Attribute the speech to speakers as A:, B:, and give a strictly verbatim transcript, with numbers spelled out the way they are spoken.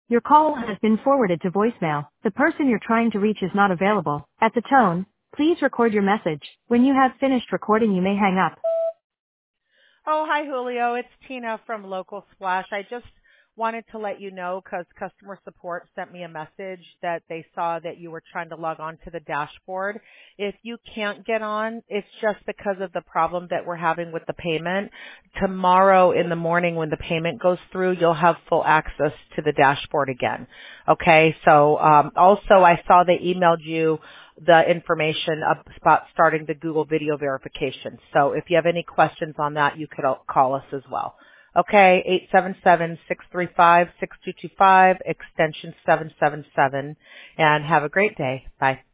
A: Your call has been forwarded to voicemail. The person you're trying to reach is not available. At the tone, please record your message. When you have finished recording, you may hang up.
B: Oh, hi, Julio. It's Tina from Local Splash. I just wanted to let you know because customer support sent me a message that they saw that you were trying to log on to the dashboard. If you can't get on, it's just because of the problem that we're having with the payment. Tomorrow in the morning when the payment goes through, you'll have full access to the dashboard again. Okay, so um, also I saw they emailed you the information about starting the Google video verification. So if you have any questions on that, you could call us as well. Okay, eight seven seven, six three five, six two two five, extension seven seven seven, and have a great day. Bye.